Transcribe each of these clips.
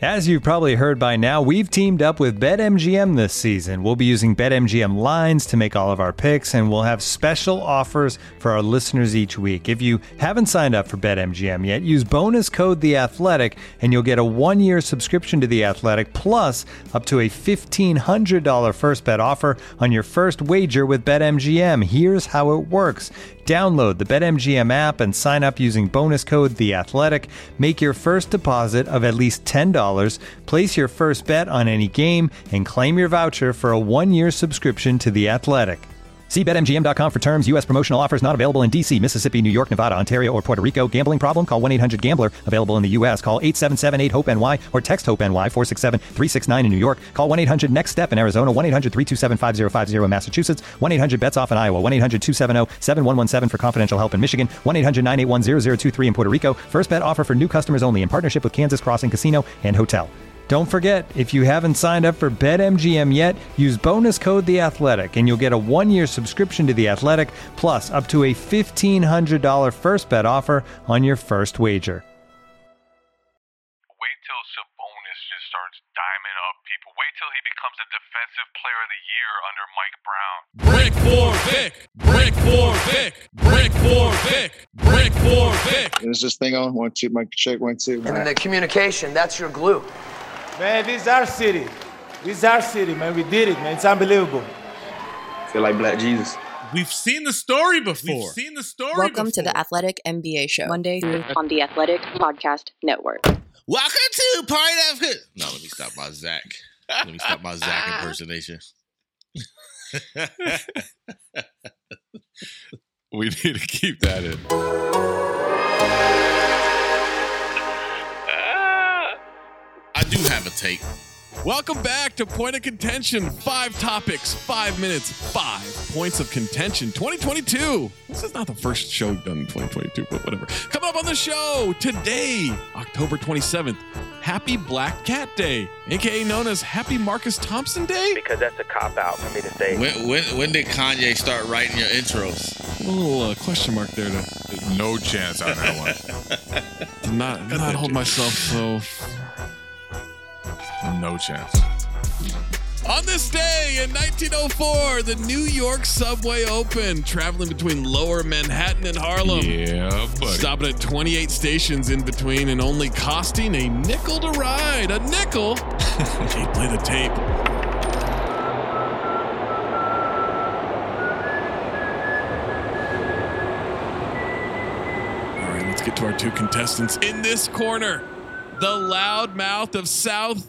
As you've probably heard by now, we've teamed up with BetMGM this season. We'll be using BetMGM lines to make all of our picks, and we'll have special offers for our listeners each week. If you haven't signed up for BetMGM yet, use bonus code The Athletic, and you'll get a 1-year subscription to The Athletic, plus up to a $1,500 first bet offer on your first wager with BetMGM. Here's how it works. Download the BetMGM app and sign up using bonus code The Athletic. Make your first deposit of at least $10. Place your first bet on any game and claim your voucher for a 1-year subscription to The Athletic. See BetMGM.com for terms. U.S. promotional offers not available in D.C., Mississippi, New York, Nevada, Ontario, or Puerto Rico. Gambling problem? Call 1-800-GAMBLER. Available in the U.S. Call 877-8-HOPE-NY or text HOPE-NY 467-369 in New York. Call 1-800-NEXT-STEP in Arizona. 1-800-327-5050 in Massachusetts. 1-800-BETS-OFF in Iowa. 1-800-270-7117 for confidential help in Michigan. 1-800-981-0023 in Puerto Rico. First bet offer for new customers only in partnership with Kansas Crossing Casino and Hotel. Don't forget, if you haven't signed up for BetMGM yet, use bonus code The Athletic, and you'll get a 1-year subscription to The Athletic, plus up to a $1,500 first bet offer on your first wager. Wait till Sabonis just starts diming up people. Wait till he becomes a defensive player of the year under Mike Brown. Brick for Vic. Brick for Vic. Brick for Vic. Brick for Vic. Is this thing on? 1, 2, mic check, 1, 2. And then the communication, that's your glue. Man, this is our city. This is our city, man. We did it, man. It's unbelievable. Feel like Black Jesus. We've seen the story before. Welcome to the Athletic NBA Show, Monday through on the Athletic Podcast Network. Welcome to Party of... No, let me stop my Zach. Impersonation. We need to keep that in. I do have a take. Welcome back to Point of Contention. 5 topics, 5 minutes, 5 points of contention. 2022. This is not the first show done in 2022, but whatever. Coming up on the show today, October 27th, Happy Black Cat Day, aka known as Happy Marcus Thompson Day. Because that's a cop-out for me to say. When did Kanye start writing your intros? A little question mark there. No chance on that one. Did not hold myself so... No chance. On this day in 1904, the New York subway opened, traveling between Lower Manhattan and Harlem. Yeah, buddy. Stopping at 28 stations in between and only costing a nickel to ride. A nickel? Okay, play the tape. All right, let's get to our 2 contestants. In this corner, the loudmouth of South.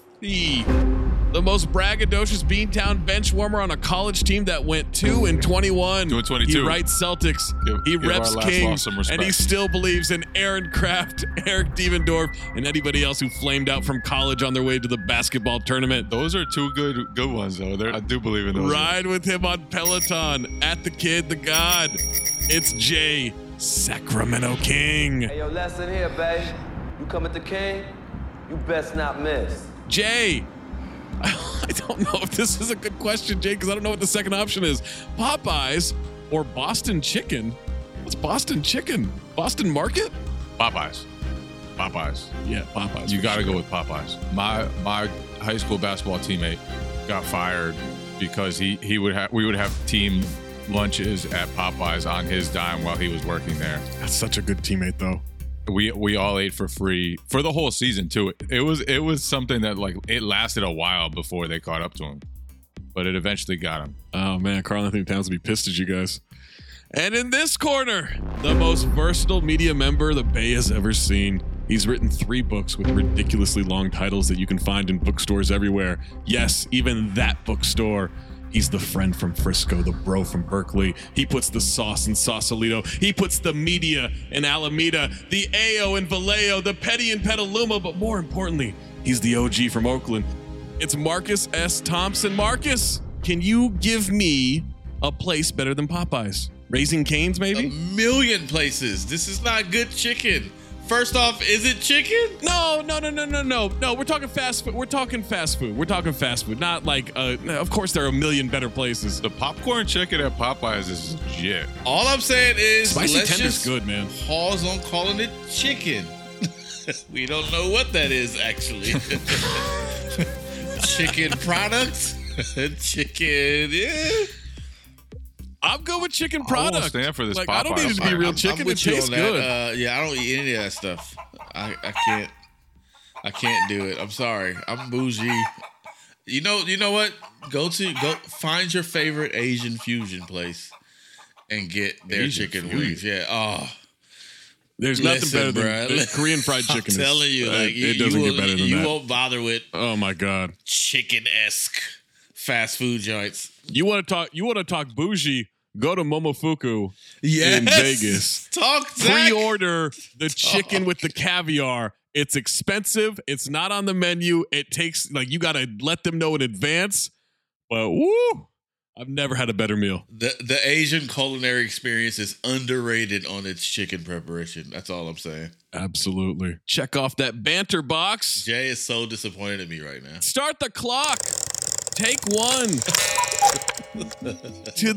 The most braggadocious Beantown bench warmer on a college team that went 2-21. 2-22. He writes Celtics. He reps King, and he still believes in Aaron Kraft, Eric Devendorf, and anybody else who flamed out from college on their way to the basketball tournament. Those are 2 good ones, though. I do believe in those. Ride with him on Peloton. At the Kid, the God. It's Jay, Sacramento King. Hey, yo, lesson here, babe. You come at the King, you best not miss. Jay, I don't know if this is a good question, Jay, because I don't know what the second option is. Popeyes or Boston Chicken? What's Boston Chicken? Boston Market? Popeyes. Yeah, Popeyes. You got to go with Popeyes. My high school basketball teammate got fired because we would have team lunches at Popeyes on his dime while he was working there. That's such a good teammate, though. We all ate for free for the whole season too. It was something that it lasted a while before they caught up to him, but it eventually got him. Oh man, Karl-Anthony Towns would be pissed at you guys. And in this corner, the most versatile media member the Bay has ever seen. He's written 3 books with ridiculously long titles that you can find in bookstores everywhere. Yes, even that bookstore. He's the friend from Frisco, the bro from Berkeley. He puts the sauce in Sausalito. He puts the media in Alameda, the AO in Vallejo, the petty in Petaluma, but more importantly, he's the OG from Oakland. It's Marcus S. Thompson. Marcus, can you give me a place better than Popeyes? Raising Cane's, maybe? 1,000,000 places. This is not good chicken. First off, is it chicken? No. We're talking fast food. We're talking fast food. Not like, of course there are 1,000,000 better places. The popcorn chicken at Popeyes is legit. All I'm saying is, Spicy let's tender's just good, man. pause on calling it chicken. We don't know what that is, actually. Chicken products? Chicken, yeah. I'm good with chicken I product. won't stand for this Like, Popeye. I don't need it to be real chicken. I'm It with you tastes on that. good. Yeah, I don't eat any of that stuff. I can't do it. I'm sorry. I'm bougie. You know what? Go find your favorite Asian fusion place and get their Asian chicken fusion. wings. Yeah. Oh, There's listen, nothing better bruh. than Korean fried I'm chicken. telling you, like it doesn't get better than you that. won't bother with Oh my god! chicken-esque fast food joints. You want to talk bougie? Go to Momofuku Yes. in Vegas. Talk, Zach. Pre-order the chicken with the caviar. It's expensive. It's not on the menu. It takes you got to let them know in advance. But woo, I've never had a better meal. The Asian culinary experience is underrated on its chicken preparation. That's all I'm saying. Absolutely. Check off that banter box. Jay is so disappointed in me right now. Start the clock. Take one. To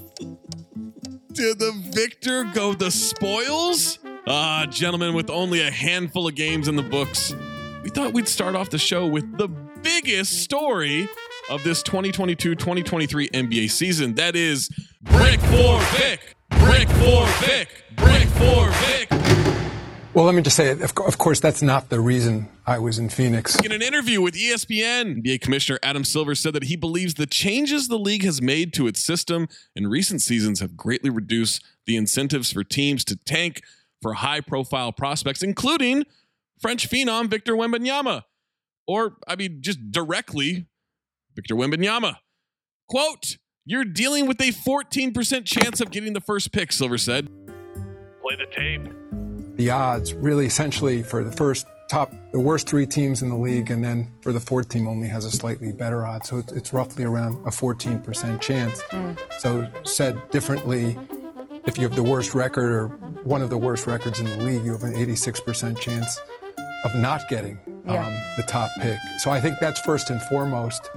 the victor go the spoils. Gentlemen, with only a handful of games in the books, we thought we'd start off the show with the biggest story of this 2022-2023 NBA season. That is Brick for Vic. Brick for Vic. Brick for Vic. Well, let me just say, of course, that's not the reason I was in Phoenix. In an interview with ESPN, NBA Commissioner Adam Silver said that he believes the changes the league has made to its system in recent seasons have greatly reduced the incentives for teams to tank for high-profile prospects, including French phenom Victor Wembanyama. Or, just directly, Victor Wembanyama. Quote, "You're dealing with a 14% chance of getting the first pick," Silver said. Play the tape. The odds really essentially for the worst three teams in the league, and then for the fourth team only has a slightly better odds. So it's roughly around a 14% chance. So said differently, if you have the worst record or one of the worst records in the league, you have an 86% chance of not getting the top pick. So I think that's first and foremost.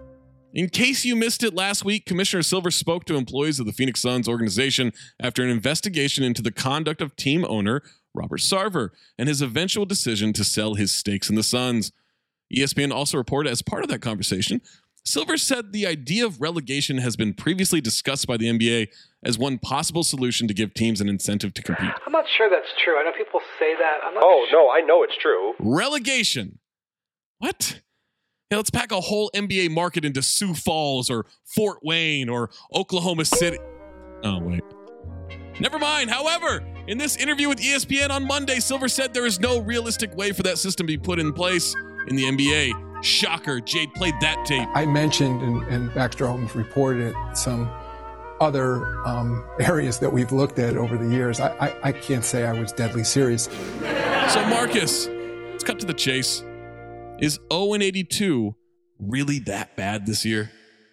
In case you missed it last week, Commissioner Silver spoke to employees of the Phoenix Suns organization after an investigation into the conduct of team owner Robert Sarver and his eventual decision to sell his stakes in the Suns. ESPN also reported as part of that conversation, Silver said the idea of relegation has been previously discussed by the NBA as one possible solution to give teams an incentive to compete. I'm not sure that's true. I know people say that. No, I know it's true. Relegation. What? Yeah, let's pack a whole NBA market into Sioux Falls or Fort Wayne or Oklahoma City. Oh, wait. Never mind. However, in this interview with ESPN on Monday, Silver said there is no realistic way for that system to be put in place in the NBA. Shocker. Jade played that tape. I mentioned, and Baxter Holmes reported it, some other areas that we've looked at over the years. I can't say I was deadly serious. So, Marcus, let's cut to the chase. Is 0-82 really that bad this year?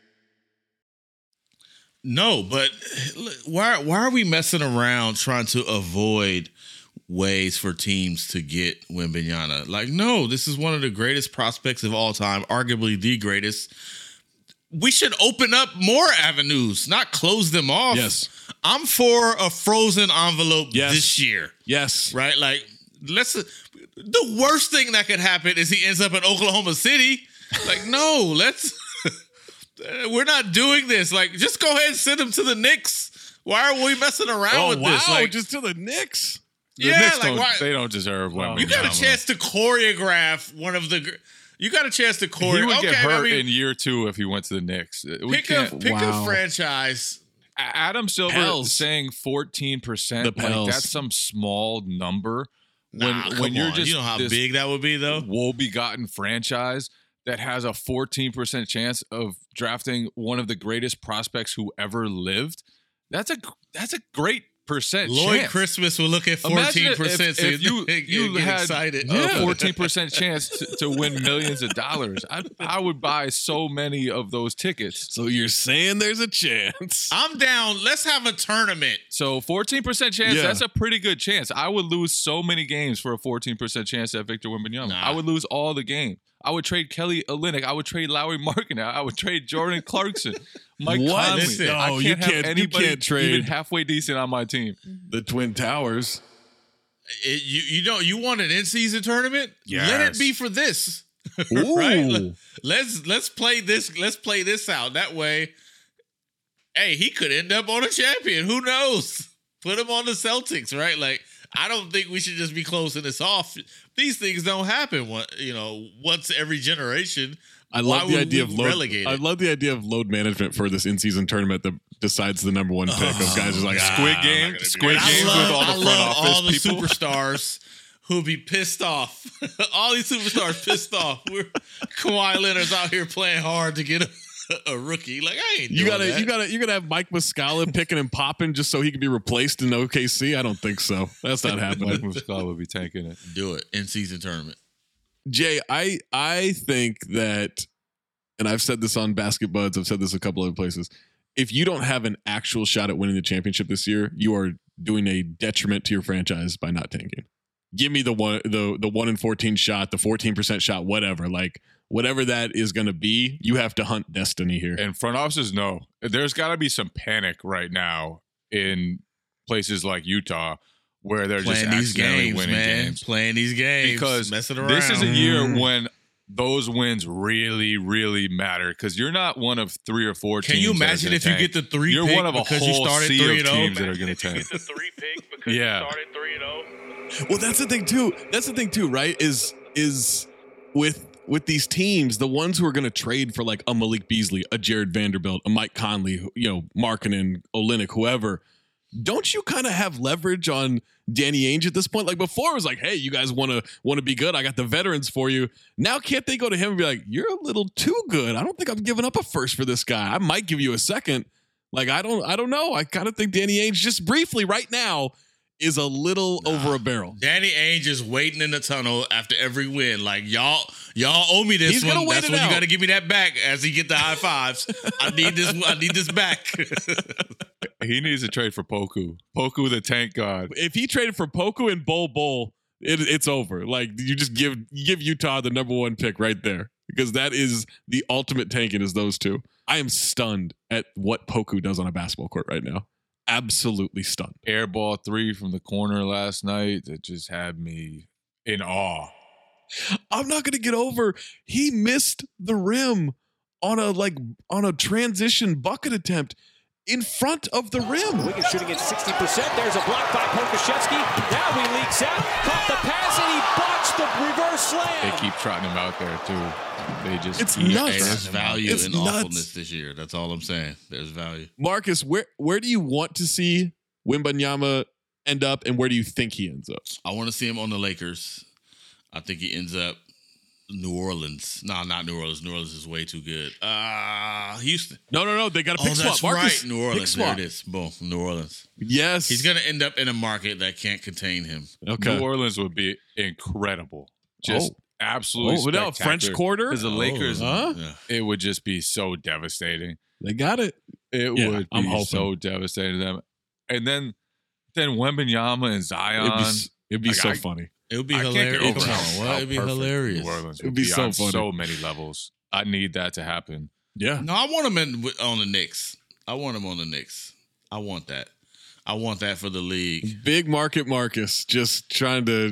No, but why are we messing around trying to avoid ways for teams to get Wembanyama? Like, no, this is one of the greatest prospects of all time, arguably the greatest. We should open up more avenues, not close them off. Yes. I'm for a frozen envelope this year. Yes. Right? Like, the worst thing that could happen is he ends up in Oklahoma City. Like, no, we're not doing this. Like, just go ahead and send him to the Knicks. Why are we messing around with this? Like, just to the Knicks? The Knicks they don't deserve Wembanyama. You got a chance to choreograph one of the. You got a chance to choreograph. He would get hurt in year 2 if he went to the Knicks. Pick a franchise. Adam Silver saying 14%. That's some small number. When you're just you know how big that would be, though. Woe-begotten franchise that has a 14% chance of drafting one of the greatest prospects who ever lived. That's a great percent Lloyd chance. Christmas will look at 14%. If you get had excited. a 14% chance to win millions of dollars, I would buy so many of those tickets. So you're saying there's a chance? I'm down. Let's have a tournament. So 14% chance, that's a pretty good chance. I would lose so many games for a 14% chance at Victor Wembanyama. I would lose all the games. I would trade Kelly Olynyk. I would trade Lauri Markkanen. I would trade Jordan Clarkson. Mike Conley. Listen, I can't have anybody trade even halfway decent on my team. The Twin Towers. You want an in-season tournament? Yes. Let it be for this. Right? Let's play this. Let's play this out. That way, hey, he could end up on a champion. Who knows? Put him on the Celtics, right? Like, I don't think we should just be closing this off. These things don't happen, once every generation. I love the idea of load management for this in-season tournament that decides the number one pick of guys who's like Squid Game with all the front office all the people. Superstars who'll be pissed off. All these superstars pissed off. Kawhi Leonard's out here playing hard to get a rookie. Like, I ain't doing that. You gotta have Mike Muscala picking and popping just so he can be replaced in OKC. I don't think so. That's not happening. Mike Muscala would be tanking it. Do it in season tournament. Jay, I think that, and I've said this on Basket Buds, I've said this a couple other places. If you don't have an actual shot at winning the championship this year, you are doing a detriment to your franchise by not tanking. Give me the 1 in 14 shot, the 14% shot, whatever. Like, whatever that is going to be, you have to hunt destiny here. And front offices know. There's got to be some panic right now in places like Utah where they're playing just these games, winning games. Playing these games. Because messing around. This is a year when those wins really, really matter because you're not one of 3 or 4 teams. Can you imagine if you get the 3 you're pick one of a because whole you started sea of 3-0? teams that are going to tank. Get the 3 pick because you started 3-0. Well, that's the thing too, right? Is with these teams, the ones who are going to trade for like a Malik Beasley, a Jared Vanderbilt, a Mike Conley, Markkanen, Olynyk, whoever. Don't you kind of have leverage on Danny Ainge at this point? Like before, it was like, hey, you guys want to be good. I got the veterans for you. Now, can't they go to him and be like, you're a little too good. I don't think I'm giving up a first for this guy. I might give you a second. Like, I don't know. I kind of think Danny Ainge, just briefly right now, is a little over a barrel. Danny Ainge is waiting in the tunnel after every win. Like, y'all owe me this one. That's when you got to give me that back as he get the high fives. I need this back. He needs to trade for Poku. Poku, the tank god. If he traded for Poku and Bol, it's over. Like, you just give Utah the number 1 pick right there because that is the ultimate tanking is those two. I am stunned at what Poku does on a basketball court right now. Absolutely stunned. Airball 3 from the corner last night that just had me in awe. I'm not going to get over. He missed the rim on a transition bucket attempt in front of the rim. Wiggins shooting at 60%. There's a block by Pokusevski. Now he leaks out. Caught the pass and he botched the reverse slam. They keep trotting him out there too. They just it's nuts. There's value in awfulness this year. That's all I'm saying. There's value. Marcus, where do you want to see Wembanyama end up, and where do you think he ends up? I want to see him on the Lakers. I think he ends up New Orleans. No, not New Orleans. New Orleans is way too good. Houston. No. They got a pick swap. That's Marcus, right. New Orleans. There it is. Boom. New Orleans. Yes. He's going to end up in a market that can't contain him. Okay. New Orleans would be incredible. Just absolutely spectacular. French Quarter? Because the Lakers, it would just be so devastating. They got it. It would be so devastating to them. And then Wembanyama and Zion. It'd be so funny. It would be hilarious. It'd be hilarious. It would be so funny. So many levels. I need that to happen. Yeah. No, I want him on the Knicks. I want him on the Knicks. I want that. I want that for the league. Big market Marcus, just trying to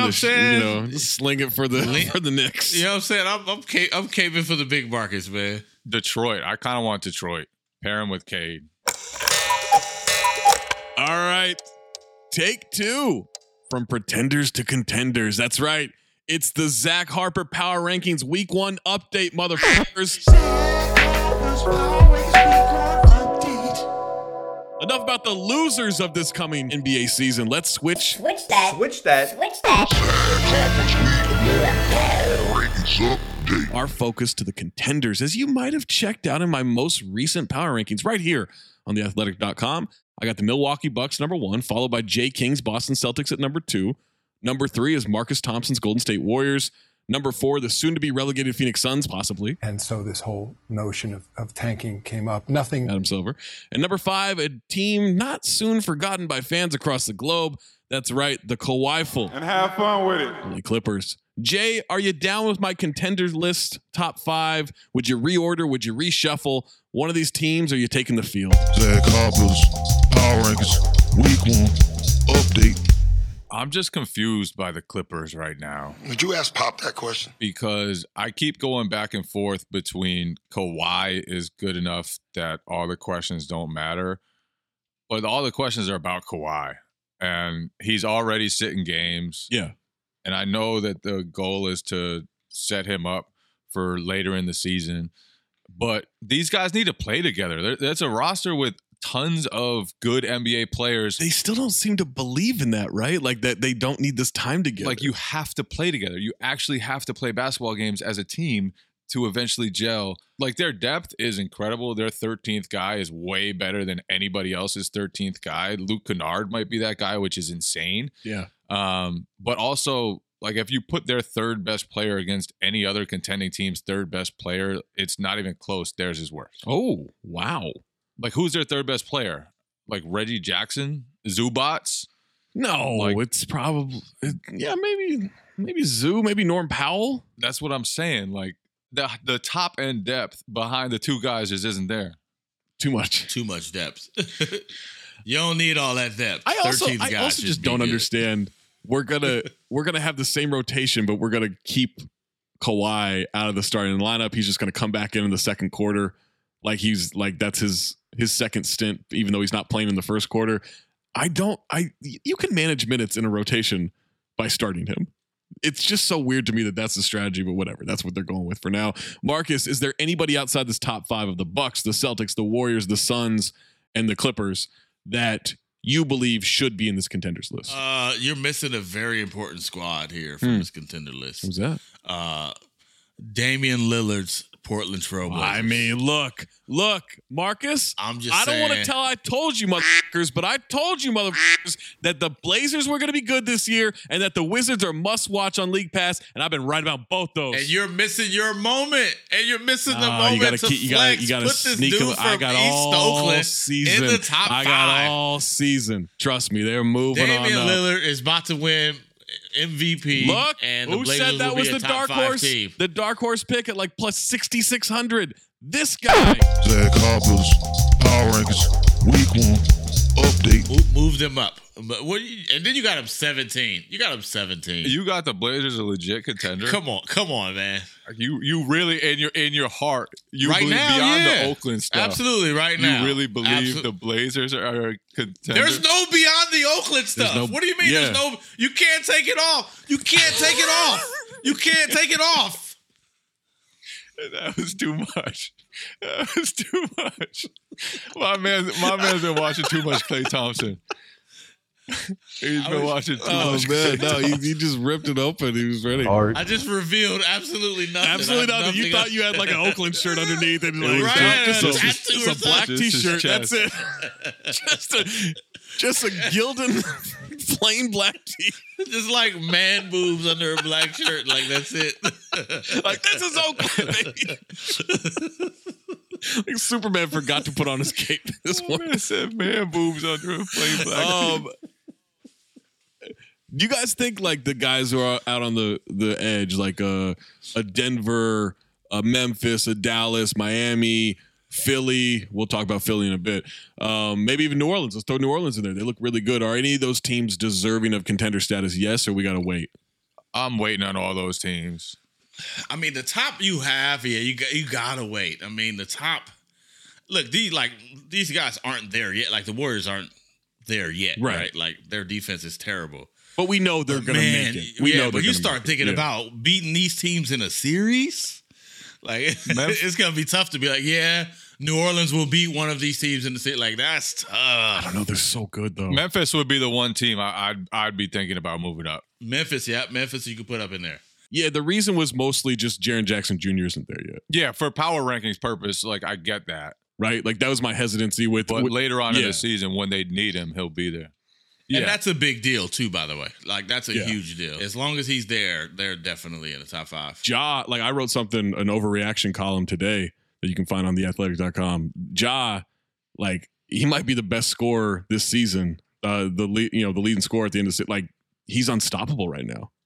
sling it for the Knicks. You know what I'm saying? I'm caping for the big markets, man. Detroit. I kind of want Detroit. Pair him with Cade. All right. Take 2 from pretenders to contenders. That's right. It's the Zach Harper Power Rankings Week 1 update, motherfuckers. Enough about the losers of this coming NBA season. Let's switch that. Our focus to the contenders, as you might have checked out in my most recent power rankings right here on theathletic.com. I got the Milwaukee Bucks number 1, followed by Jay King's Boston Celtics at number 2. Number 3 is Marcus Thompson's Golden State Warriors. Number 4, the soon-to-be relegated Phoenix Suns, possibly. And so this whole notion of tanking came up. Nothing. Adam Silver. And number 5, a team not soon forgotten by fans across the globe. That's right, the Kawhi-ful. And have fun with it. LA Clippers. Jay, are you down with my contenders list, top 5? Would you reorder? Would you reshuffle one of these teams, or are you taking the field? Zach Harper's Power Rankings Week 1 update. I'm just confused by the Clippers right now. Did you ask Pop that question? Because I keep going back and forth between Kawhi is good enough that all the questions don't matter, but all the questions are about Kawhi. And he's already sitting games. Yeah. And I know that the goal is to set him up for later in the season. But these guys need to play together. That's a roster with tons of good NBA players. They still don't seem to believe in that, right? Like that they don't need this time together. Like you have to play together. You actually have to play basketball games as a team to eventually gel. Like their depth is incredible. Their 13th guy is way better than anybody else's 13th guy. Luke Kennard might be that guy, which is insane. Yeah. But also, like if you put their third best player against any other contending team's third best player, it's not even close. Theirs is worse. Oh, wow. Like who's their third best player? Like Reggie Jackson? Zubats? No, Like- it's probably maybe Zoo, maybe Norm Powell. That's what I'm saying. Like the top end depth behind the two guys just isn't there. Too much. Too much depth. You don't need all that depth. I also 13th guy should just be don't good. understand. We're gonna have the same rotation, but we're gonna keep Kawhi out of the starting lineup. He's just gonna come back in the second quarter, like that's his second stint, even though he's not playing in the first quarter. You can manage minutes in a rotation by starting him. It's just so weird to me that that's the strategy, but whatever. That's what they're going with for now. Marcus, is there anybody outside this top five of the Bucks, the Celtics, the Warriors, the Suns, and the Clippers that you believe should be in this contenders list? You're missing a very important squad here from this contender list. Who's that? Damian Lillard's Portland Trailblazers. I mean, look, Marcus. I don't want to tell I told you, motherfuckers, but I told you, motherfuckers, that the Blazers were going to be good this year and that the Wizards are must watch on League Pass, and I've been right about both those. And you're missing your moment. And you're missing the moment you gotta Put this sneak dude them. from I got East all Oakland season. in the top I five. got all season. Trust me, they're moving Damian on up. Lillard is about to win MVP. Look, and the who Blazers said that will was be a the top dark five horse? team. The dark horse pick at like plus 6,600. This guy. Zach Harper's Power Rankings Week 1 update. Move them up. But and then you got him 17. You got The Blazers a legit contender. Come on, man. You really in your heart, you Right believe now, beyond yeah. the Oakland stuff. Absolutely, right now. You really believe the Blazers are a contender? There's no beyond the Oakland stuff. What do you mean? Yeah. There's no. You can't take it off. You can't take it off. You can't take it off. That was too much. My man's been watching too much Klay Thompson. He's been watching too much. Man, no, he just ripped it open. He was ready. I just revealed absolutely nothing. Absolutely nothing. You thought you had like an Oakland shirt underneath, and like just a black T-shirt. That's it. just a Gildan plain black tee. Just like man boobs under a black shirt. Like that's it. Like this is Oakland, baby. Like Superman forgot to put on his cape this morning. Man said man boobs under a plain black. Do you guys think like the guys who are out on the edge, like a Denver, a Memphis, a Dallas, Miami, Philly? We'll talk about Philly in a bit. Maybe even New Orleans. Let's throw New Orleans in there. They look really good. Are any of those teams deserving of contender status? Yes, or we got to wait? I'm waiting on all those teams. I mean, the top you have, you gotta wait. I mean, the top. Look, these guys aren't there yet. Like the Warriors aren't there yet, right? Like their defense is terrible. But we know they're going to make it. We know. But you start thinking about beating these teams in a series, like it's going to be tough to be like, yeah, New Orleans will beat one of these teams in the city. Like that's tough. I don't know. They're so good though. Memphis would be the one team I'd be thinking about moving up. Memphis you could put up in there. Yeah, the reason was mostly just Jaren Jackson Jr. isn't there yet. Yeah, for power rankings purpose, like I get that. Right? Like that was my hesitancy with. But later on in the season, when they need him, he'll be there. Yeah. And that's a big deal too, by the way. Like that's a huge deal. As long as he's there, they're definitely in the top five. Like I wrote an overreaction column today that you can find on theathletic.com. Like he might be the best scorer this season. The leading scorer at the end of the season. Like he's unstoppable right now.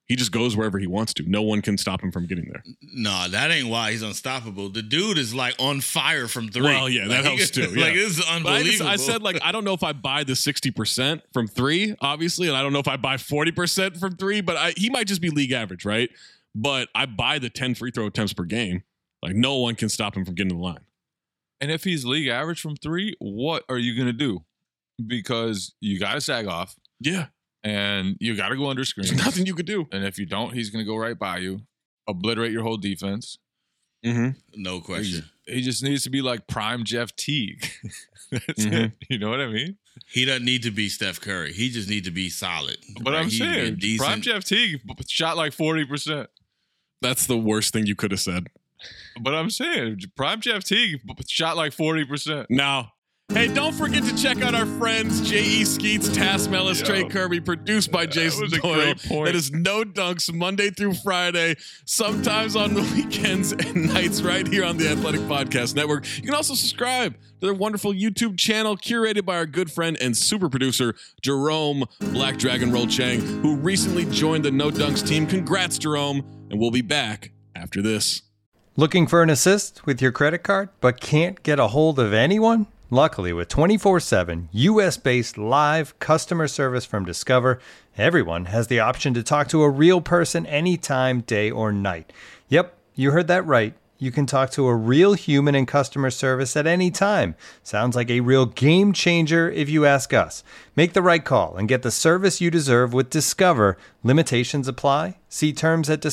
He just goes wherever he wants to. No one can stop him from getting there. No, that ain't why he's unstoppable. The dude is like on fire from 3. Well, yeah, that helps too. Yeah. Like, this is unbelievable. I said, like, I don't know if I buy the 60% from 3, obviously, and I don't know if I buy 40% from 3, but he might just be league average, right? But I buy the 10 free throw attempts per game. Like, no one can stop him from getting to the line. And if he's league average from 3, what are you going to do? Because you got to sag off. Yeah. And you got to go under screen. There's nothing you could do. And if you don't, he's going to go right by you, obliterate your whole defense. Mm-hmm. No question. He just needs to be like prime Jeff Teague. That's it. You know what I mean? He doesn't need to be Steph Curry. He just needs to be solid. But I'm saying, prime Jeff Teague shot like 40%. That's the worst thing you could have said. But I'm saying, prime Jeff Teague shot like 40%. Now, hey, don't forget to check out our friends J.E. Skeets, Tass Mellis, Trey Kirby, produced by Jason Doyle. That is No Dunks Monday through Friday, sometimes on the weekends and nights right here on the Athletic Podcast Network. You can also subscribe to their wonderful YouTube channel curated by our good friend and super producer, Jerome Black Dragon Roll Chang, who recently joined the No Dunks team. Congrats, Jerome, and we'll be back after this. Looking for an assist with your credit card but can't get a hold of anyone? Luckily, with 24/7 U.S.-based live customer service from Discover, everyone has the option to talk to a real person anytime, day or night. Yep, you heard that right. You can talk to a real human in customer service at any time. Sounds like a real game changer if you ask us. Make the right call and get the service you deserve with Discover. Limitations apply. See terms at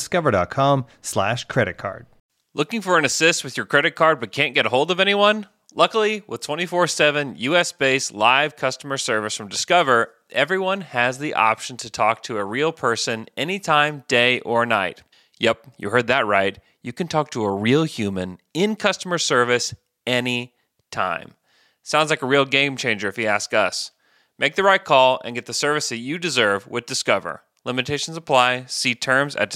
discover.com/creditcard. Looking for an assist with your credit card but can't get a hold of anyone? Luckily, with 24/7 U.S.-based live customer service from Discover, everyone has the option to talk to a real person anytime, day or night. Yep, you heard that right. You can talk to a real human in customer service anytime. Sounds like a real game changer if you ask us. Make the right call and get the service that you deserve with Discover. Limitations apply. See terms at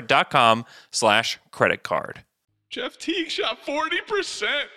discover.com/creditcard. Jeff Teague shot 40%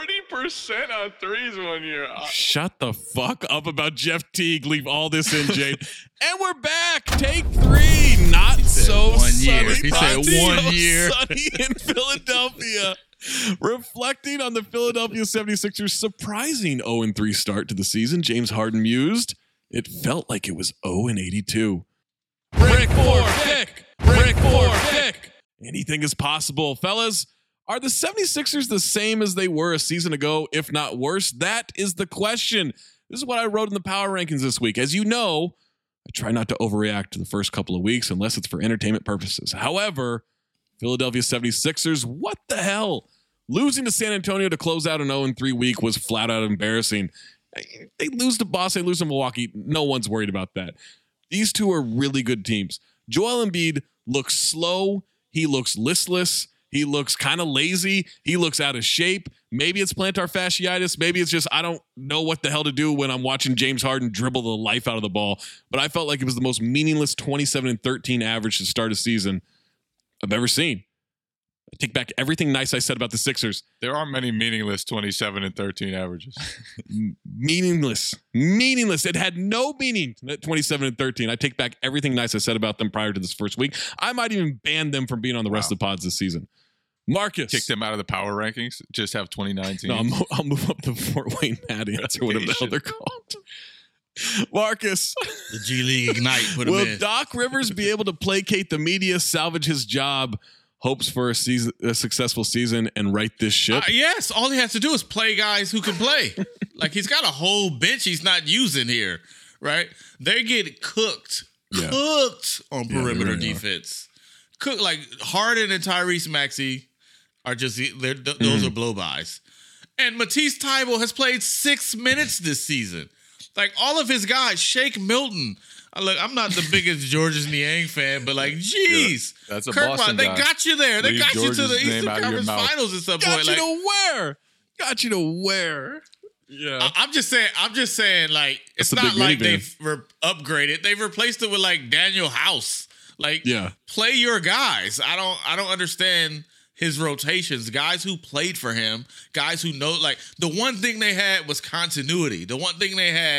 on threes one year. Shut the fuck up about Jeff Teague. Leave all this in, Jade. And we're back. Take 3. Not so sunny. He said 1 year. Sunny in Philadelphia. Reflecting on the Philadelphia 76ers' surprising 0-3 start to the season, James Harden mused, it felt like it was 0-82. Brick 4 pick. Brick 4 pick. Anything is possible, fellas. Are the 76ers the same as they were a season ago, if not worse? That is the question. This is what I wrote in the power rankings this week. As you know, I try not to overreact to the first couple of weeks unless it's for entertainment purposes. However, Philadelphia 76ers, what the hell? Losing to San Antonio to close out an 0-3 week was flat out embarrassing. They lose to Boston, they lose to Milwaukee. No one's worried about that. These two are really good teams. Joel Embiid looks slow. He looks listless. He looks kind of lazy. He looks out of shape. Maybe it's plantar fasciitis. Maybe it's just I don't know what the hell to do when I'm watching James Harden dribble the life out of the ball. But I felt like it was the most meaningless 27-13 average to start a season I've ever seen. I take back everything nice I said about the Sixers. There are many meaningless 27-13 averages. Meaningless. It had no meaning at 27-13. I take back everything nice I said about them prior to this first week. I might even ban them from being on the rest of the pods this season. Marcus. Kick them out of the power rankings. Just have 2019. No, I'll move up the Fort Wayne Madians or whatever the hell they're called. Marcus. The G League Ignite. Will Doc Rivers be able to placate the media, salvage his job, hopes for a successful season, and right this ship? Yes. All he has to do is play guys who can play. Like, he's got a whole bench he's not using here, right? They get cooked on perimeter defense. Cooked, like Harden and Tyrese Maxey are just, those are blow-bys. And Matisse Thybulle has played 6 minutes this season. Like, all of his guys, Shake Milton. Look, I'm not the biggest Georges Niang fan, but like, geez. Yeah, that's a Boston guy. They got you there. They got George's you to the Eastern Conference Finals at some point. Got you to where? Yeah. I'm just saying, like, it's not like they've upgraded. They've replaced it with like Daniel House. Like, play your guys. I don't understand his rotations. Guys who played for him, guys who know, like, the one thing they had was continuity. The one thing they had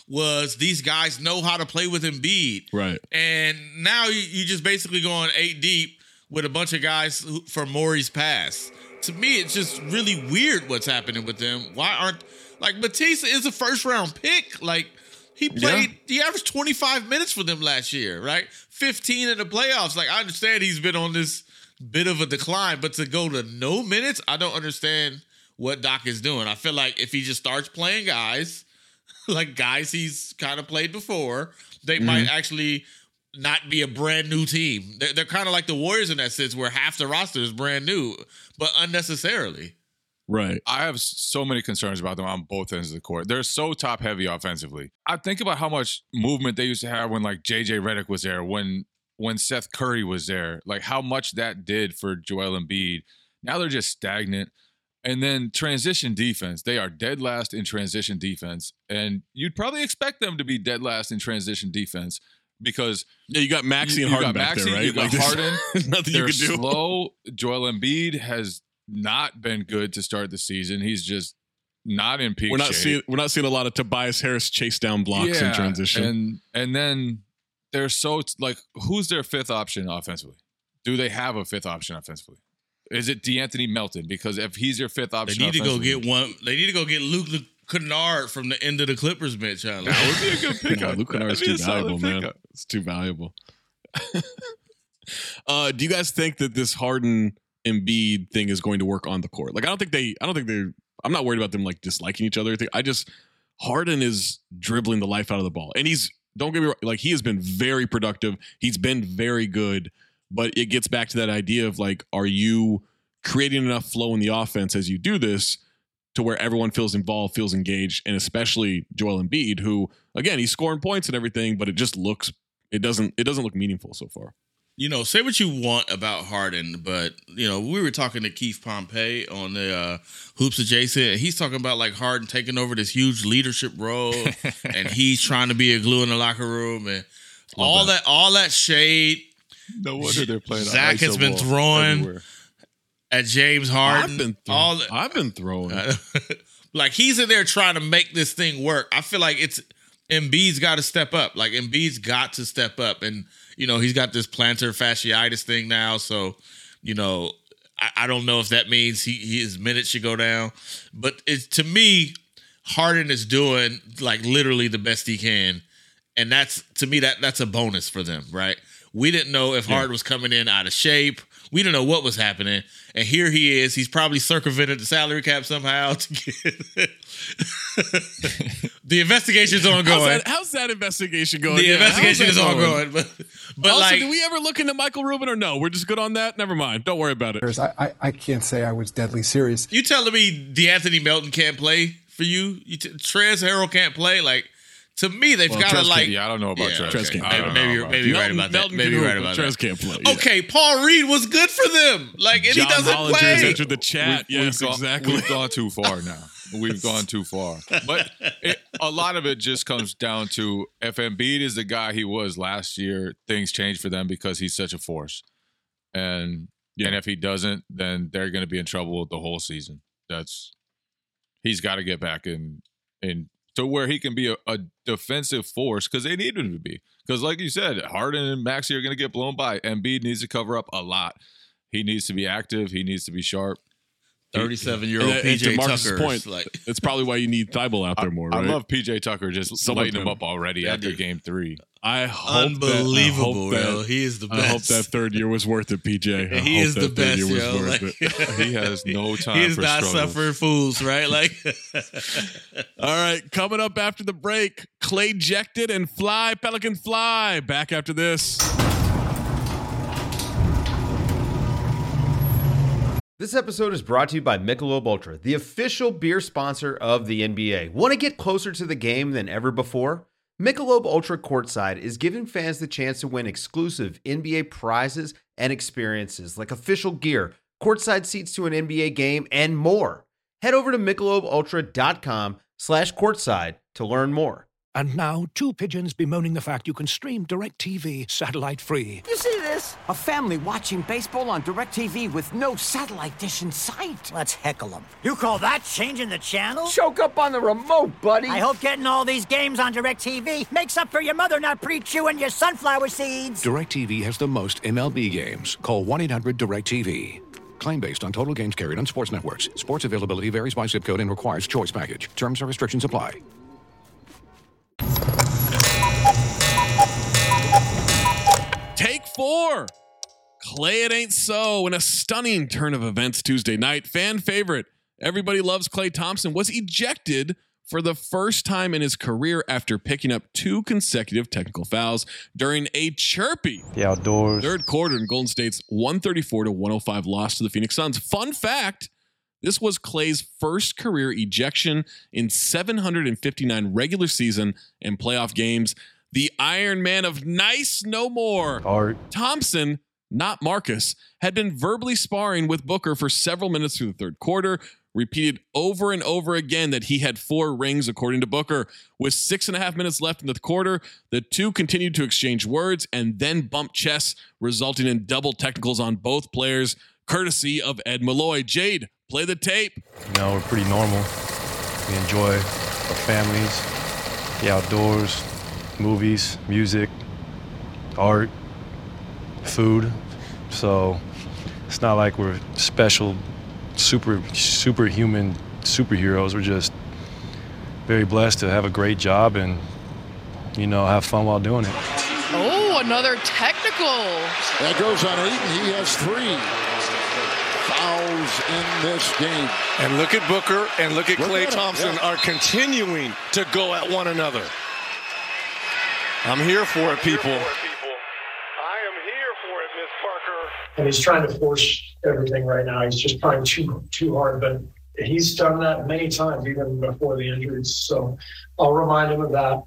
was these guys know how to play with Embiid. Right. And now you just basically going 8 deep with a bunch of guys from Morey's past. To me, it's just really weird what's happening with them. Why aren't, like, Matisse is a first-round pick. Like, he averaged 25 minutes for them last year, right? 15 in the playoffs. Like, I understand he's been on this bit of a decline, but to go to no minutes, I don't understand what Doc is doing. I feel like if he just starts playing guys, like guys he's kind of played before, they might actually not be a brand new team. They're kind of like the Warriors in that sense, where half the roster is brand new, but unnecessarily. Right. I have so many concerns about them on both ends of the court. They're so top heavy offensively. I think about how much movement they used to have when like JJ Redick was there, when Seth Curry was there, like how much that did for Joel Embiid. Now they're just stagnant. And then transition defense. They are dead last in transition defense. And you'd probably expect them to be dead last in transition defense because you got Maxey and Harden back there, right? You got like Harden. Nothing They're you can do. slow. Joel Embiid has not been good to start the season. He's just not in peak shape. We're not seeing a lot of Tobias Harris chase down blocks in transition. And then they're so like, who's their fifth option offensively? Do they have a fifth option offensively? Is it DeAnthony Melton? Because if he's your fifth option, they need to go get one. They need to go get Luke Kennard from the end of the Clippers bench. That would be a good pickup. Luke Kennard's too valuable, man. It's too valuable. Do you guys think that this Harden Embiid thing is going to work on the court? Like, I'm not worried about them like disliking each other. Harden is dribbling the life out of the ball, and don't get me wrong, like he has been very productive. He's been very good. But it gets back to that idea of like, are you creating enough flow in the offense as you do this to where everyone feels involved, feels engaged, and especially Joel Embiid, who again, he's scoring points and everything, but it doesn't look meaningful so far. You know, say what you want about Harden, but you know, we were talking to Keith Pompey on the Hoops Adjacent, and he's talking about like Harden taking over this huge leadership role, and he's trying to be a glue in the locker room, and all that shade. No wonder they're playing. Zach has been throwing at James Harden. I've been throwing. Like he's in there trying to make this thing work. I feel like it's Embiid's got to step up. Like Embiid's got to step up, and you know he's got this plantar fasciitis thing now. So you know I don't know if that means his minutes should go down. But to me, Harden is doing like literally the best he can, and that's to me that's a bonus for them, right? We didn't know if Harden was coming in out of shape. We didn't know what was happening. And here he is. He's probably circumvented the salary cap somehow to get the investigation's ongoing. How's that investigation going? The investigation is ongoing. But also, like, do we ever look into Michael Rubin or no? We're just good on that? Never mind. Don't worry about it. I can't say I was deadly serious. You telling me DeAnthony Melton can't play for you? Trez Harrell can't play? Like, to me, they've got to like. I don't know about Trez. Trez can't. Maybe you're right about that. Maybe you're right about that. Trez can't play. Yeah. Okay, Paul Reed was good for them. Like, and John he doesn't Hollinger play. Has entered the chat. Exactly. We've gone too far now. We've gone too far. But a lot of it just comes down to if Embiid is the guy he was last year, things change for them because he's such a force. And if he doesn't, then they're going to be in trouble the whole season. He's got to get back in to where he can be a defensive force because they need him to be. Because like you said, Harden and Maxey are going to get blown by. Embiid needs to cover up a lot. He needs to be active. He needs to be sharp. 37-year-old PJ Tucker. Point, it's probably why you need Thibault out there more, right? I love PJ Tucker just lighting him up already after game 3. I hope unbelievable, bro. He is the best. I hope that third year was worth it, PJ. He is the best, yo. Like, he has no time. He is for not struggles. suffering fools, right? Like, all right, coming up after the break, Clay Jected and Fly Pelican Fly. Back after this. This episode is brought to you by Michelob Ultra, the official beer sponsor of the NBA. Want to get closer to the game than ever before? Michelob Ultra Courtside is giving fans the chance to win exclusive NBA prizes and experiences like official gear, courtside seats to an NBA game, and more. Head over to MichelobUltra.com/courtside to learn more. And now, 2 pigeons bemoaning the fact you can stream DirecTV satellite-free. You see this? A family watching baseball on DirecTV with no satellite dish in sight. Let's heckle them. You call that changing the channel? Choke up on the remote, buddy. I hope getting all these games on DirecTV makes up for your mother not pre-chewing your sunflower seeds. DirecTV has the most MLB games. Call 1-800-DirecTV. Claim based on total games carried on sports networks. Sports availability varies by zip code and requires choice package. Terms and restrictions apply. Take 4. Klay It Ain't So in a stunning turn of events Tuesday night. Fan favorite, everybody loves Klay Thompson, was ejected for the first time in his career after picking up 2 consecutive technical fouls during a chirpy third quarter in Golden State's 134-105 loss to the Phoenix Suns. Fun fact, this was Klay's first career ejection in 759 regular season and playoff games. The Iron Man of Nice No More, Thompson, not Marcus, had been verbally sparring with Booker for several minutes through the third quarter, repeated over and over again that he had 4 rings, according to Booker. With 6.5 minutes left in the quarter, the two continued to exchange words and then bump chests, resulting in double technicals on both players, courtesy of Ed Malloy. Jade, play the tape. You know, we're pretty normal. We enjoy our families, the outdoors, movies, music, art, food. So it's not like we're special, superhuman superheroes. We're just very blessed to have a great job and, you know, have fun while doing it. Oh, another technical. That goes on Ayton. He has 3 fouls in this game. And look at Booker and look at Klay Thompson are continuing to go at one another. I'm here for it, people. I am here for it, Miss Parker. And he's trying to force everything right now. He's just trying too hard, but he's done that many times, even before the injuries. So I'll remind him of that.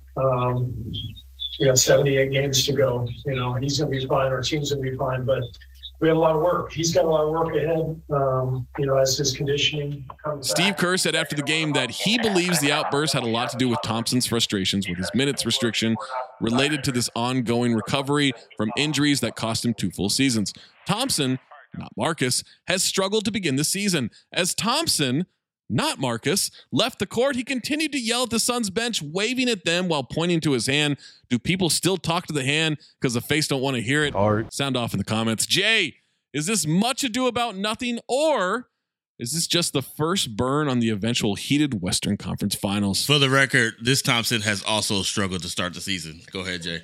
78 games to go. You know, he's going to be fine. Our team's going to be fine, but we have a lot of work. He's got a lot of work ahead, as his conditioning comes Steve back. Kerr said after the game that he believes the outburst had a lot to do with Thompson's frustrations with his minutes restriction related to this ongoing recovery from injuries that cost him 2 full seasons. Thompson, not Marcus, has struggled to begin the season. As Thompson, not Marcus, left the court, he continued to yell at the Suns bench, waving at them while pointing to his hand. Do people still talk to the hand because the face don't want to hear it? Sound off in the comments. Jay, is this much ado about nothing, or is this just the first burn on the eventual heated Western Conference Finals? For the record, this Thompson has also struggled to start the season. Go ahead, Jay.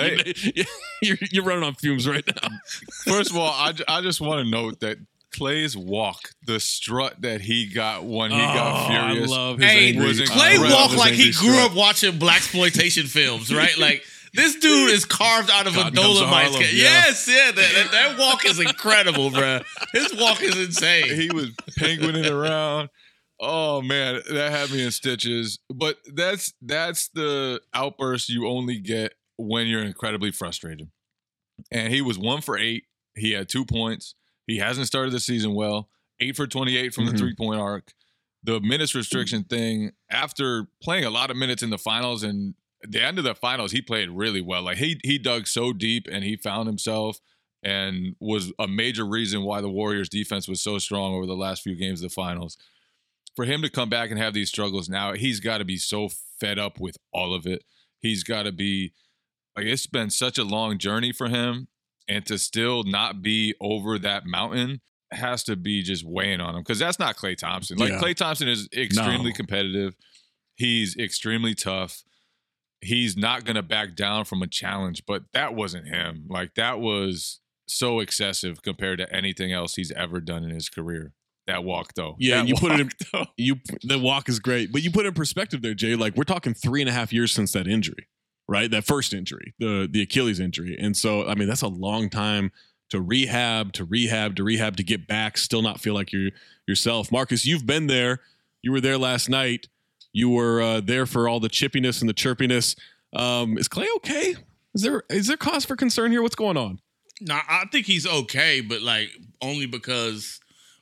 You're running on fumes right now. First of all, I just want to note that Klay's walk, the strut that he got when he got furious. I love his angry. Klay walked like he grew up watching blaxploitation films, right? Like, this dude is carved out of a Dolomite. Yes, that walk is incredible, bro. His walk is insane. He was penguining around. Oh man, that had me in stitches. But that's the outburst you only get when you're incredibly frustrated. And he was 1 for 8. He had 2 points. He hasn't started the season well. 8 for 28 from the 3-point arc. The minutes restriction thing, after playing a lot of minutes in the finals and the end of the finals, he played really well. Like he dug so deep and he found himself and was a major reason why the Warriors defense was so strong over the last few games of the finals. For him to come back and have these struggles now, he's got to be so fed up with all of it. He's got to be like, it's been such a long journey for him. And to still not be over that mountain has to be just weighing on him, because that's not Klay Thompson. Like Klay Thompson is extremely competitive. He's extremely tough. He's not going to back down from a challenge, but that wasn't him. Like, that was so excessive compared to anything else he's ever done in his career. That walk, though. Yeah, the walk is great, but you put it in perspective there, Jay. Like, we're talking 3.5 years since that injury. Right? That first injury, the Achilles injury. And so, I mean, that's a long time to rehab, to get back, still not feel like you're yourself. Marcus, you've been there. You were there last night. You were there for all the chippiness and the chirpiness. Is Klay okay? Is there cause for concern here? What's going on? No, I think he's okay, but like only because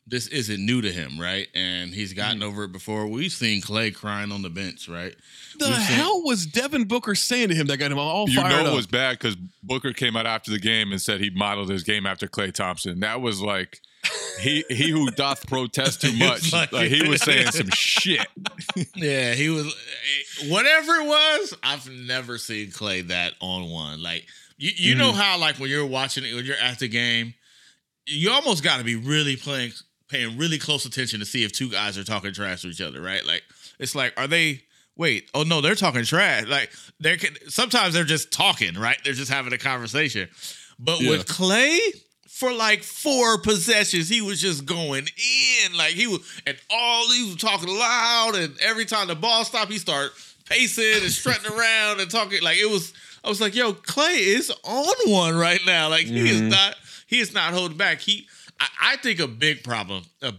this isn't new to him, right? And he's gotten over it before. We've seen Klay crying on the bench, right? The hell was Devin Booker saying to him that got him all fired up? It was bad because Booker came out after the game and said he modeled his game after Klay Thompson. That was like he who doth protest too much. Like he was saying some shit. Yeah, he was. Whatever it was, I've never seen Klay that on one. Like you know how like when you're watching it, when you're at the game, you almost got to be really paying really close attention to see if two guys are talking trash to each other, right? Like it's like, are they? Wait, oh no, they're talking trash. Like sometimes they're just talking, right? They're just having a conversation. But with Klay, for like 4 possessions, he was just going in. Like he was talking loud, and every time the ball stopped, he started pacing and strutting around and talking. Like I was like, yo, Klay is on one right now. Like he is not holding back. I think a big part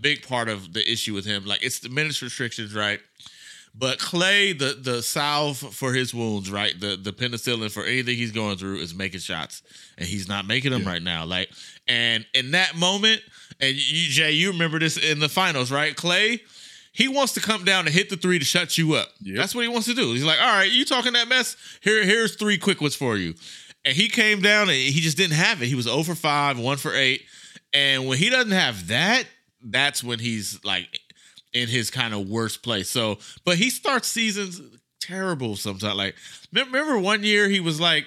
of the issue with him, like it's the minutes restrictions, right? But Klay, the salve for his wounds, right? The penicillin for anything he's going through is making shots, and he's not making them right now. Like, and in that moment, and Jay, you remember this in the finals, right? Klay, he wants to come down and hit the three to shut you up. Yep. That's what he wants to do. He's like, all right, you talking that mess? Here's 3 quick ones for you. And he came down and he just didn't have it. He was 0 for 5, 1 for 8. And when he doesn't have that, that's when he's like in his kind of worst place. So, but he starts seasons terrible sometimes. Like, remember one year he was like,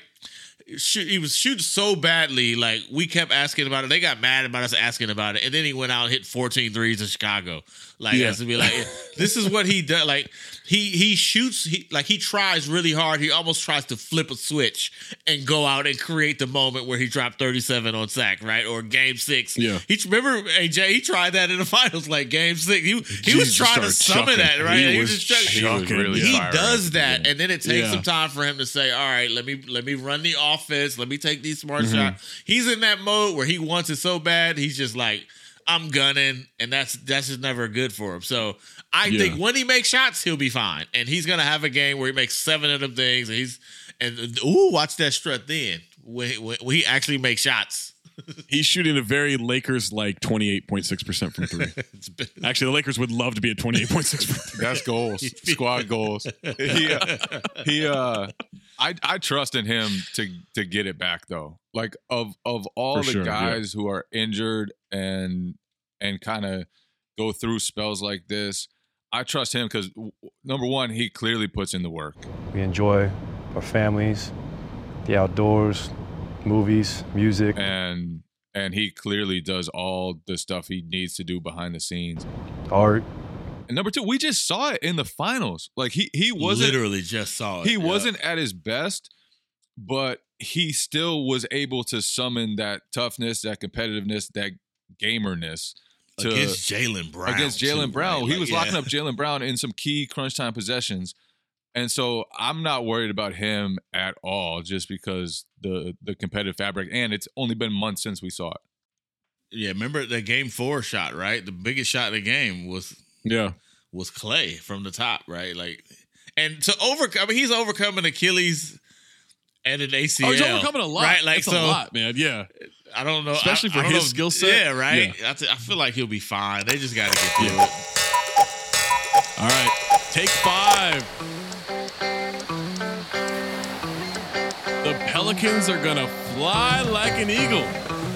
he was shooting so badly, like we kept asking about it. They got mad about us asking about it, and then he went out and hit 14 threes in Chicago. Like, has to be like, this is what he does. Like, he shoots, he tries really hard. He almost tries to flip a switch and go out and create the moment where he dropped 37 on sack, right? Or game 6. Yeah. Remember, AJ, he tried that in the finals, like game 6. He was trying to summon that, right? He was really he does that, and then it takes some time for him to say, all right, let me run the offense. Let me take these smart shots. He's in that mode where he wants it so bad. He's just like, I'm gunning, and that's just never good for him. So I think when he makes shots, he'll be fine, and he's gonna have a game where he makes 7 of them things, and watch that strut then when he actually makes shots. He's shooting a very Lakers-like 28.6% from 3. Actually, the Lakers would love to be at 28.6%. That's goals, squad goals. I trust in him to get it back though. Like of all the guys who are injured and kind of go through spells like this, I trust him because number one, he clearly puts in the work. We enjoy our families, the outdoors, movies, music, and he clearly does all the stuff he needs to do behind the scenes. Art. And number 2, we just saw it in the finals. Like he wasn't literally just saw it. He wasn't at his best, but he still was able to summon that toughness, that competitiveness, that gamerness against Jaylen Brown. Against Jaylen Brown. Right? He was locking up Jaylen Brown in some key crunch time possessions. And so I'm not worried about him at all just because the competitive fabric, and it's only been months since we saw it. Yeah, remember the game 4 shot, right? The biggest shot of the game was Klay from the top, right? Like, and to overcome, he's overcoming Achilles and an ACL. Oh, he's overcoming a lot. Right? Like, it's a lot, man. Yeah. I don't know. Especially for his skill set. Yeah, right? Yeah. I feel like he'll be fine. They just got to get through it. All right. Take 5. The Pelicans are going to fly like an eagle.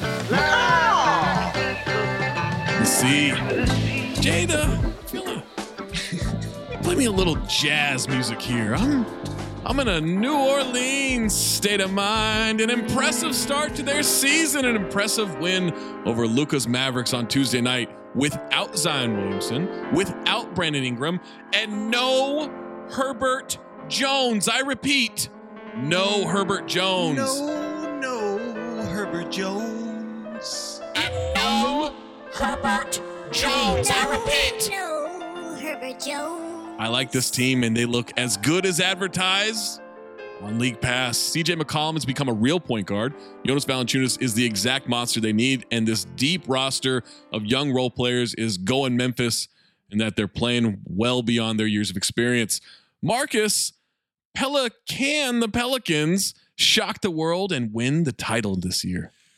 Let's see. Jada, play me a little jazz music here. I'm in a New Orleans state of mind. An impressive start to their season. An impressive win over Luka's Mavericks on Tuesday night without Zion Williamson, without Brandon Ingram, and no Herbert Jones. I repeat, no Herbert Jones. No Herbert Jones. And no Herbert Jones. I repeat, no Herbert Jones. I like this team, and they look as good as advertised on League Pass. CJ McCollum has become a real point guard. Jonas Valanciunas is the exact monster they need, and this deep roster of young role players is going Memphis, and that they're playing well beyond their years of experience. Marcus, the Pelicans shock the world and win the title this year.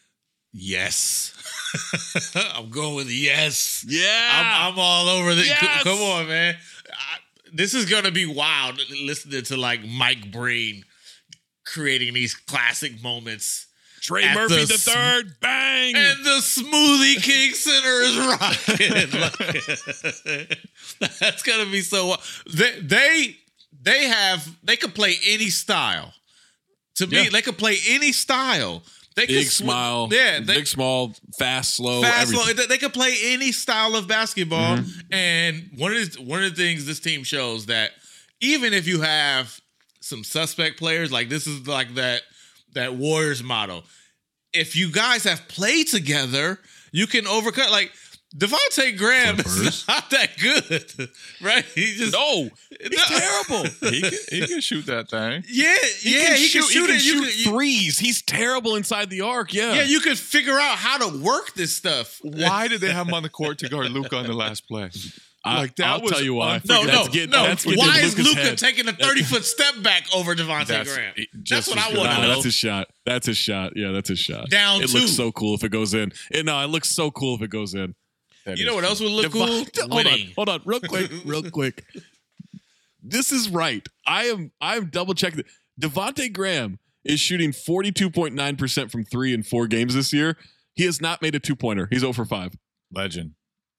Yes. I'm going with yes. Yeah. I'm all over this. Yes. Come on, man. This is going to be wild listening to like Mike Breen creating these classic moments. Trey Murphy the third, bang! And the Smoothie King Center is rocking. That's going to be so wild. They could play any style. To me, they could play any style. They big could smile, big small, fast, slow, everything. They could play any style of basketball. And one of the things this team shows that even if you have some suspect players, like this is like that Warriors motto. If you guys have played together, you can overcome. Like Devontae Graham is not that good, right? He's terrible. He can shoot that thing. Yeah, he can shoot threes. He's terrible inside the arc. Yeah, you could figure out how to work this stuff. Why did they have him on the court to guard Luka on the last play? I'll tell you why. No. Why is Luka taking a 30-foot step back over Devontae Graham? That's what I want to know. That's his shot. Yeah, that's his shot. Down it 2. looks so cool if it goes in. It looks so cool if it goes in. You know what else would look cool? Hold on, real quick. This is right. I'm double checking. Devontae Graham is shooting 42.9% from 3 in 4 games this year. He has not made a 2-pointer. He's 0 for 5. Legend.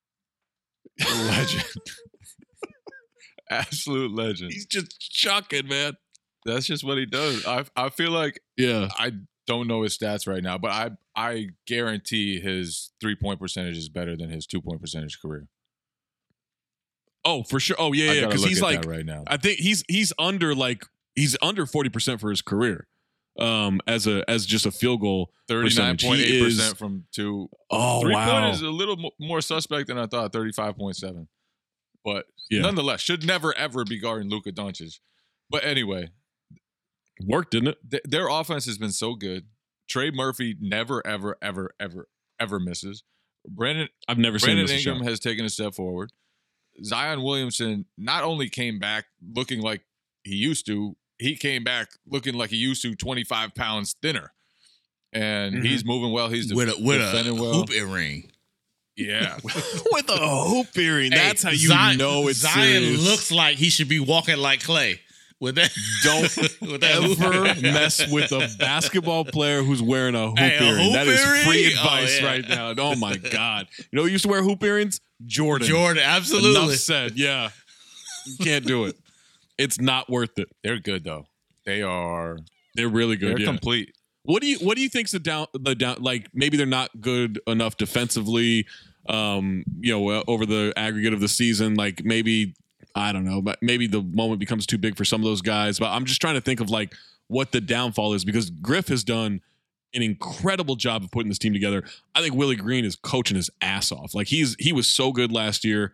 Absolute legend. He's just chucking, man. That's just what he does. I feel like I don't know his stats right now, but I guarantee his 3-point percentage is better than his 2-point percentage career. Oh, for sure. Oh, yeah, because he's like right now. I think he's under 40% for his career. As just a field goal 39.8% from 2. Oh, 3-point is a little more suspect than I thought. 35.7, but nonetheless, should never ever be guarding Luka Doncic. But anyway, worked, didn't it? Their offense has been so good. Trey Murphy never ever misses. I've never seen Brandon Ingram has taken a step forward. Zion Williamson not only came back looking like he used to. He came back looking like he used to, 25 pounds thinner. And he's moving well. He's defending well. Hoop earring. Yeah. With a hoop earring. That's how you know it's Zion serious. Looks like he should be walking like Clay. With that, don't ever mess with a basketball player who's wearing a hoop earring. That is free advice right now. Oh, my God. You know who used to wear hoop earrings? Jordan, absolutely. Enough said. Yeah. You can't do it. It's not worth it. They're good though. They're really good. They're complete. What do you think's the down like maybe they're not good enough defensively over the aggregate of the season, like maybe I don't know, but maybe the moment becomes too big for some of those guys, but I'm just trying to think of like what the downfall is because Griff has done an incredible job of putting this team together. I think Willie Green is coaching his ass off. Like he was so good last year.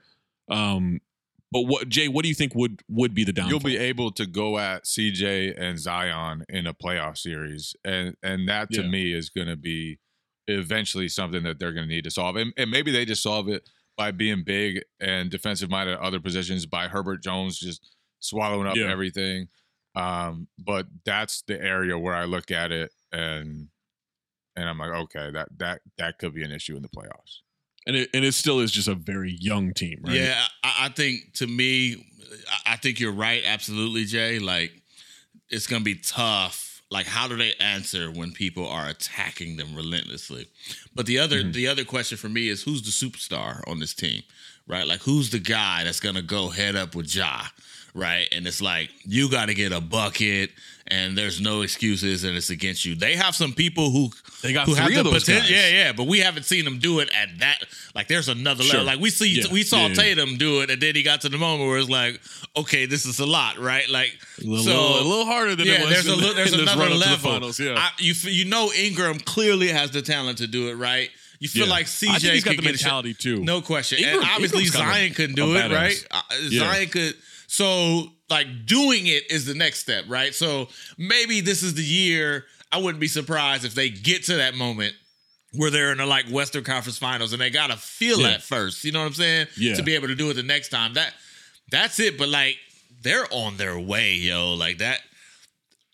But what do you think would be the downfall? You'll be able to go at CJ and Zion in a playoff series, and that to me is going to be eventually something that they're going to need to solve. And maybe they just solve it by being big and defensive minded at other positions, by Herbert Jones just swallowing up everything. But that's the area where I look at it and I'm like, okay, that could be an issue in the playoffs. And it still is just a very young team, right? Yeah, I think to me, I think you're right. Absolutely, Jay. Like, it's going to be tough. Like, how do they answer when people are attacking them relentlessly? But the other question for me is, who's the superstar on this team, right? Like, who's the guy that's going to go head up with Ja, right? And it's like, you got to get a bucket, and there's no excuses, and it's against you. They have some people who got 3 of those guys. Yeah, but we haven't seen them do it at that. Like, there's another level. Like, we saw Tatum do it, and then he got to the moment where it's like, okay, this is a lot, right? Like, a little harder than it was. There's another level. Finals, yeah. You know, Ingram clearly has the talent to do it, right? You feel like CJ I think he's got could the mentality too. No question. And obviously Zion couldn't do it, right? Zion could. So, like, doing it is the next step, right? So maybe this is the year. I wouldn't be surprised if they get to that moment where they're in the like Western Conference Finals and they gotta feel that first. You know what I'm saying? Yeah. To be able to do it the next time. That's it. But like, they're on their way, yo. Like that.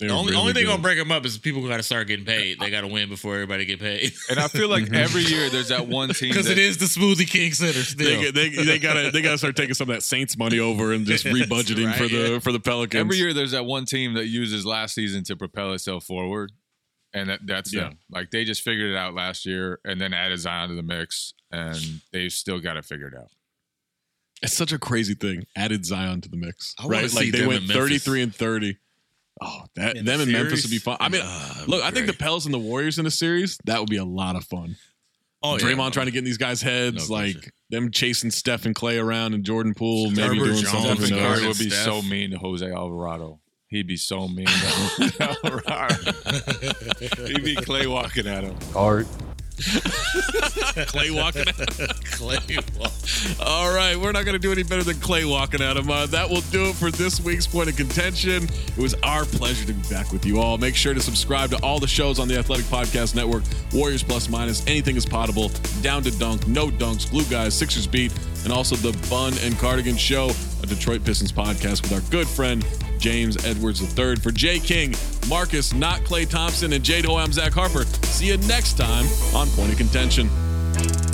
The only thing gonna break them up is people got to start getting paid. They got to win before everybody get paid. And I feel like every year there's that one team because it is the Smoothie King Center. Still, they gotta start taking some of that Saints money over and just rebudgeting for the Pelicans. Every year there's that one team that uses last season to propel itself forward, and that's them. Like they just figured it out last year, and then added Zion to the mix, and they've still got to figure it out. It's such a crazy thing. Added Zion to the mix, right? Like they went 33-30. Oh, them in Memphis would be fun. I mean, look, I think the Pels and the Warriors in a series, that would be a lot of fun. Oh, Draymond trying to get in these guys' heads, them chasing Steph and Clay around, and Jordan Poole maybe doing something. Steph and Curry would be so mean to Jose Alvarado. He'd be so mean to Jose Alvarado. He'd be Clay walking at him. Art. Clay walking at him. All right, we're not going to do any better than Clay walking at him. That will do it for this week's Point of Contention. It was our pleasure to be back with you all. Make sure to subscribe to all the shows on the Athletic Podcast Network. Warriors Plus Minus, Anything is Potable, Down to Dunk, No Dunks, Glue Guys, Sixers Beat, and also the Bun and Cardigan Show, a Detroit Pistons podcast with our good friend James Edwards III. For Jay King, Marcus, not Klay Thompson, and Jade Hoy, I'm Zach Harper. See you next time on Point of Contention.